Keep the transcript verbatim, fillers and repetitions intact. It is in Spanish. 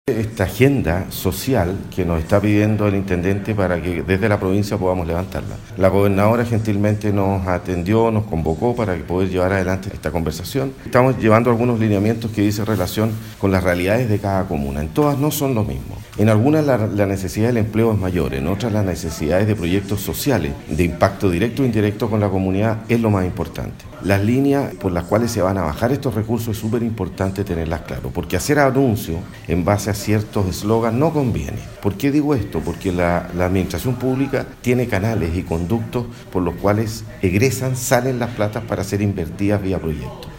Esta agenda social que nos está pidiendo el intendente para que desde la provincia podamos levantarla. La gobernadora gentilmente nos atendió, nos convocó para poder llevar adelante esta conversación. Estamos llevando algunos lineamientos que dicen relación con las realidades de cada comuna. En todas no son lo mismo. En algunas la, la necesidad del empleo es mayor, en otras las necesidades de proyectos sociales, de impacto directo o indirecto con la comunidad es lo más importante. Las líneas por las cuales se van a bajar estos recursos es súper importante tenerlas claro, porque hacer anuncios en base a ciertos eslogans no conviene. ¿Por qué digo esto? Porque la, la administración pública tiene canales y conductos por los cuales egresan, salen las platas para ser invertidas vía proyectos.